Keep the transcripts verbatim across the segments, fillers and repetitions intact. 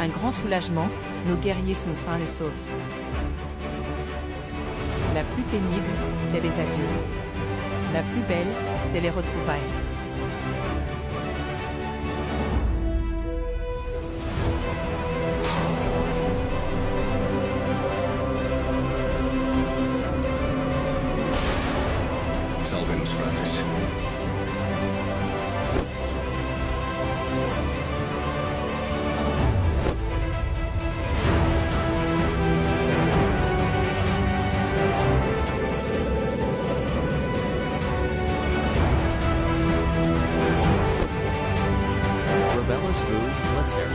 grand soulagement, nos guerriers sont sains et saufs. La plus pénible, c'est les adieux. La plus belle, c'est les retrouvailles. Salvemus fratres. Rebellus vu later.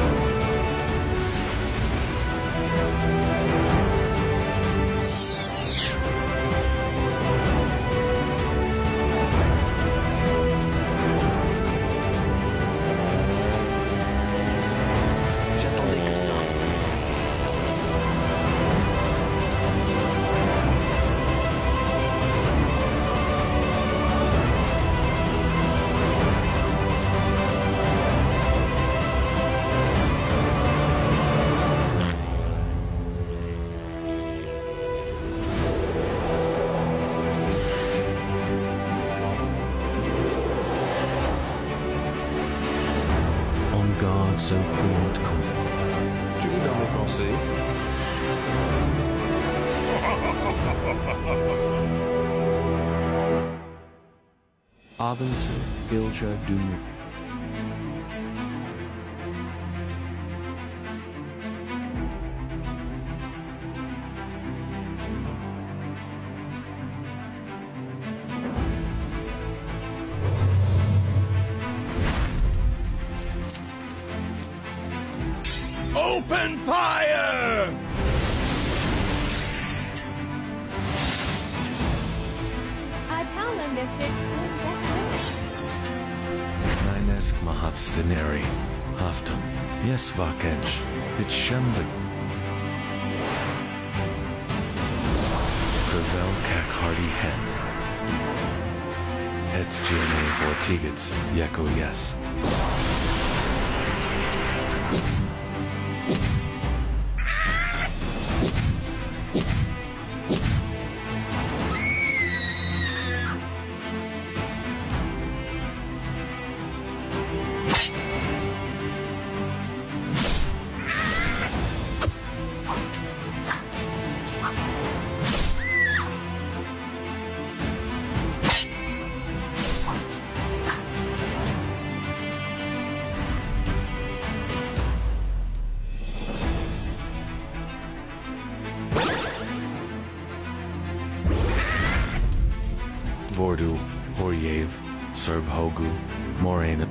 God so cruel to come. Tu lis dans mes pensées. Avensu Ilja Dumu. Open fire! Ninesk Mahatstaneri, Haftam, Yesvakench, Itshemvik. Krevel Kak Hardy Het. Et Gene Vortigits, Yeko Yes. Vordu, Horyev, Serb Hogu, Morena.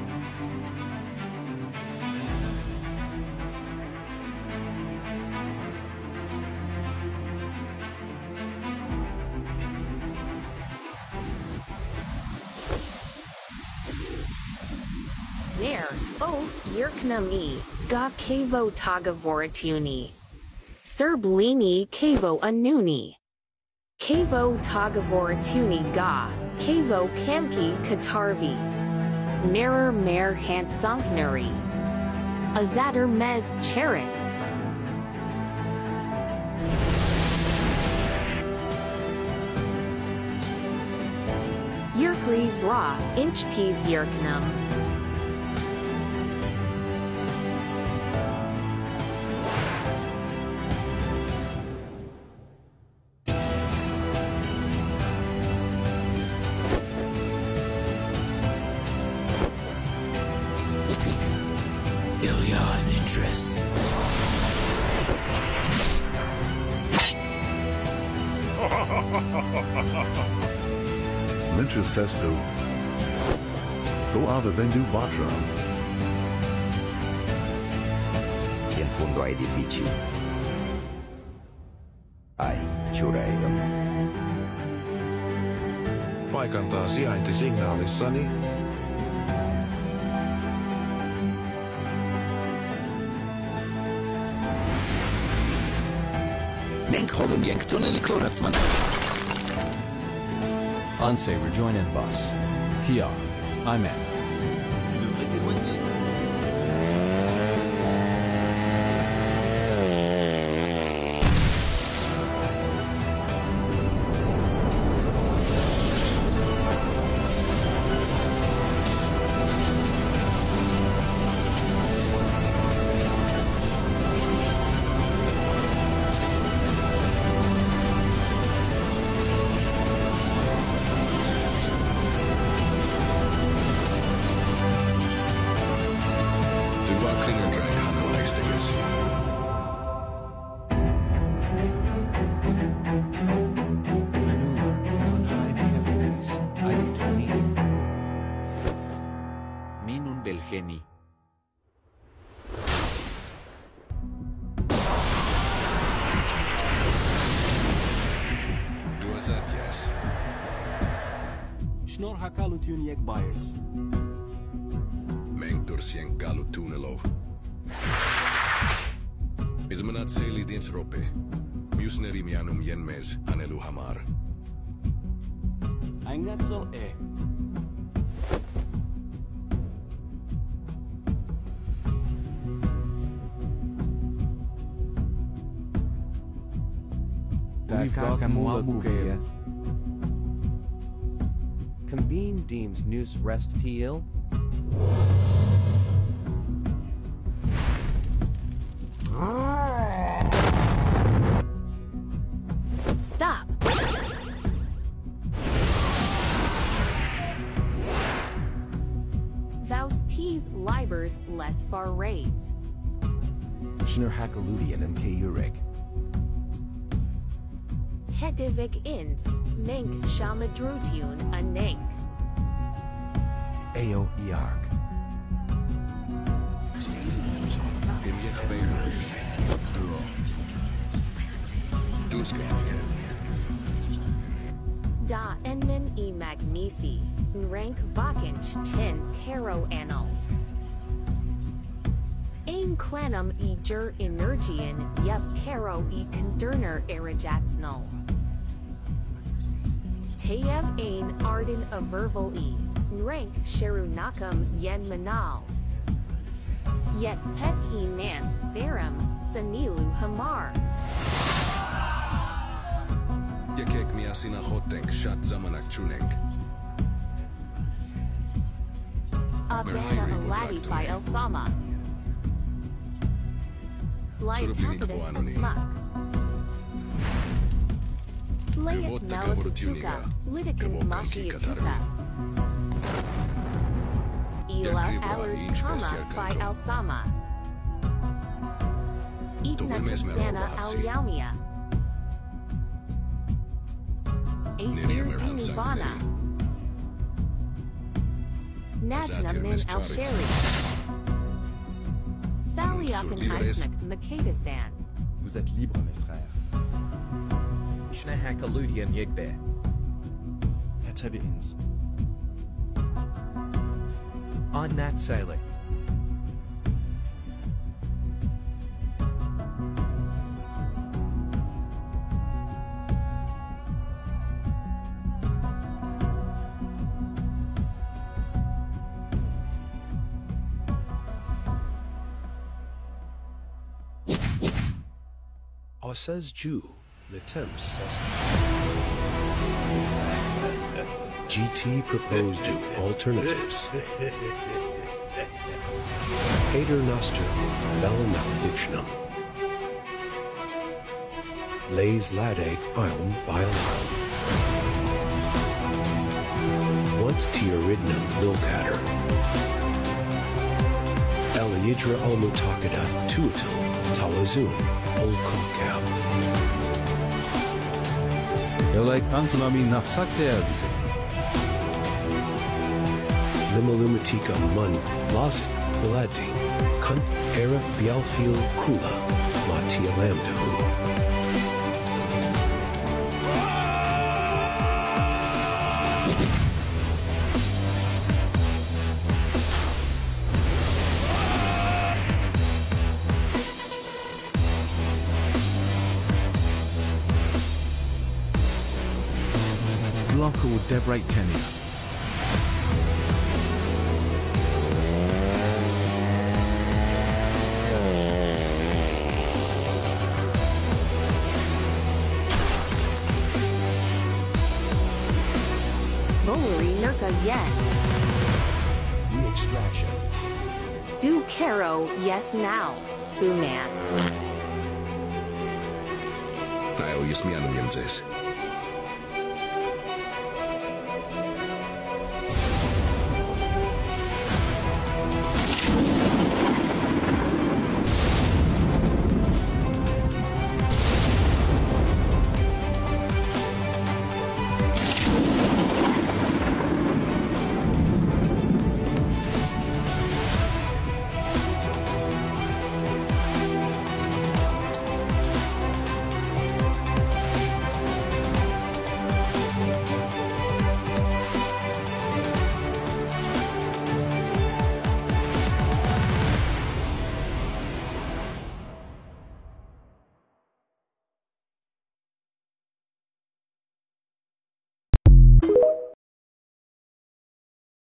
There, oath Yerknami, ga Kavo Taga Voratuni. Serblini Kavo Anuni. Kavo Tagavoratuni Ga, Kavo Kamki Katarvi. Nerer Mer Hant Sanknari. Azader Mez Cherits. Yerkri Vra, Inchpeas Yerknum. Ilya and Idris. Lintra Sesto. Go Ava Vendu Vatra. In fondo ai edifici. Ai, Jureion. Paikantaa sijaintisignaalissani. Nenk holum jenk tunneli kloratsman. Unsafe, rejoin in bus. Kiar, I'm in. Tu devrais témoigner. Minun belgeni. Duazat yes. Snor hakalut yek buyers. Mentors jen kalut tunnelov. Ismanat seili dins rope. Musneri mianum jenmes anelu hamar. Eingatzel e. We've got Muamuvia. Combine deems news rest til. Stop! Thous tees libers less far raise. Schnur Hakaludian and Keurig. Hedivik ins, mink shamadrutun a nink. Ao Iark. Imjech beirneri. Duska. Da enmin e magnesi, nrank vakinch tin caro anal. Ein clanum e jur energian yev caro e conderner erijatsnal. Tayev ein arden averval e, nrank sherunakam yen manal. Yes pet e nance baram, sanilu hamar. Jakek miasina hotenk shat zamanak chunenk. Abana aladi by El Sama. Liatapidus asmak. Layat malatutuka, litikin mashiatuka. Ila alud kama by El Sama. Itna Sana Alyaumia. Aethir Tinubana. Najna min al Sheri. Thaliakan Ismak Makatasan. Vous êtes libres, mes frères. Shnahakaludian Yigbe. Hetaviins. On Nat Sailing. Says Jew, the temps. G T proposed alternatives. Pater noster bellum maledictionum. Lays ladeg ilm biolum. Want tioridnum lilcatter. Eliidra almutakada tuatil talazun olkokab. Elek antulami nafsak değerlisi. Limalumatika mun lazik beladi kunt erif bialfil kula matia lamdahu. Blanco Devrite Tenia. Bolari Nurka Yen. Re-extraction. Do Caro yes now, Fuman. Näin on jes mianum jemtses.